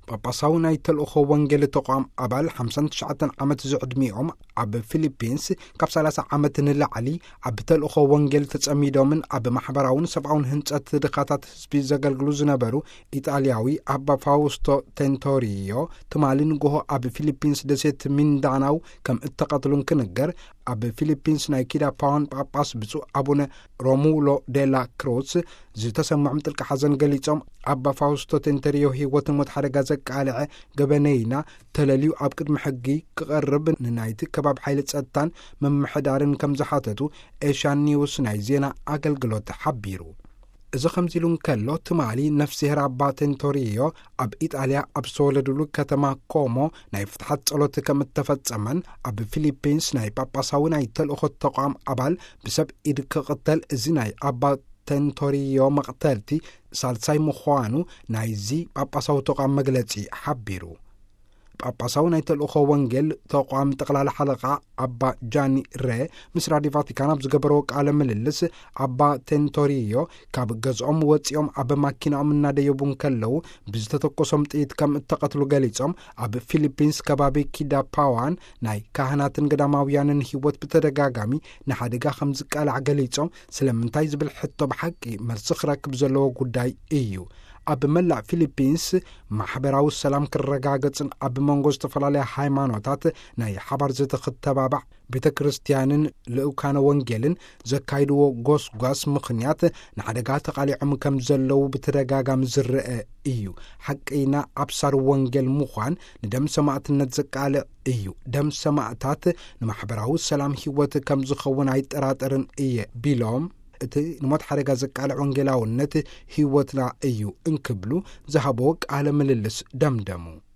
ጳጳሳው ናይ ተልእኾ ወንጌል ተቋም ኣባል 59 ዓመት ዝዕድሚኦም ኣብ ፊሊፒንስ ካብ 30 ዓመት ንላዕሊ ኣብ ተልእኾ ወንጌል ተጸሚዶምን ኣብ ማሕበራውን ሰብኣውን ህንጸት ድኻታት ህዝቢ ዘገልግሉ ዝነበሩ ኢጣልያዊ ኣባ ፋውስቶ ቴንቶሪዮ ትማሊ ንግሆ ኣብ ፊሊፒንስ ደሴት ሚንዳናው ከም እተቐትሉን ክንገር ኣብ ፊሊፒንስ ናይ ኪዳፓውን ጳጳስ ብፁዕ አቡነ ሮሙሎ ዴላ ክሮስ ዝተሰምዖም ጥልቂ ሓዘን ገሊጾም ኣባ ፋውስቶ ቴንቶሪዮ ህይወትን ሞት ሓደጋ ዘቃልዐ ገበነይና ተለልዩ ኣብ ቅድሚ ሕጊ ክቐርብ ንናይቲ ከባቢ ሓይሊ ጸጥታን መምሕዳርን ከም ዝሓተቱ ኤሽያን ኒውስ ናይ ዜና ኣገልግሎት ሓቢሩ። እዚ ከምዚ ኢሉ እንከሎ ትማሊ ነፍሲሄር ኣባ ቴንቶሪዮ ኣብ ኢጣልያ ኣብ ዝተወለድሉ ከተማ ኮሞ ናይ ፍትሓት ጸሎት ከም እተፈጸመን ኣብ ፊሊፒንስ ናይ ጳጳሳዊ ናይ ተልእኾ ተቋም ኣባል ብሰብ ኢድ ክቕተል እዚ ናይ ኣባ ቴንቶሪዮ መቕተልቲ ሳልሳይ ምዃኑ ናይዚ ጳጳሳዊ ተቋም መግለጺ ሓቢሩ። ጳጳሳዊ ናይ ተልእኾ ወንጌል ተቋም ጠቕላላ ሓለቓ ኣባ ጃኒ ሬ ምስ ራድዮ ቫቲካን ኣብ ዝገበረዎ ቃለ ምልልስ ኣባ ቴንቶሪዮ ካብ ገዝኦም ወፂኦም ኣብ ማኪናኦም እናደየቡ ከለዉ ብዝተተኮሶም ጥይት ከም እተቐትሉ ገሊጾም ኣብ ፊሊፒንስ ከባቢ ኪዳፓዋን ናይ ካህናትን ገዳማውያንን ህይወት ብተደጋጋሚ ንሓደጋ ከም ዝቃልዕ ገሊጾም ስለምንታይ ዝብል ሕቶ ብሓቂ መልሲ ክረክብ ዘለዎ ጉዳይ እዩ። ኣብ መላእ ፊሊፒንስ ማሕበራዊ ሰላም ክረጋገጽን ኣብ መንጎ ዝተፈላለየ ሃይማኖታት ናይ ሓባር ዘተኽተባባዕ ቤተ ክርስቲያንን ልኡካነ ወንጌልን ዘካይድዎ ጎስጓስ ምኽንያት ንሓደጋ ተቓሊዖም ከም ዘለዉ ብተደጋጋሚ ዝርአ እዩ። ሓቂና ኣብሳር ወንጌል ምዃን ንደም ሰማዕትነት ዘቃልዕ እዩ። ደም ሰማዕታት ንማሕበራዊ ሰላም ህይወት ከም ዝኸውን ኣይጠራጠርን እየ ቢሎም እቲ ንሞት ሓደጋ ዘቃልዕ ወንጌላውነት ህይወትና እዩ እንክብሉ ዝሃቦ ቃለ ምልልስ ደምደሙ።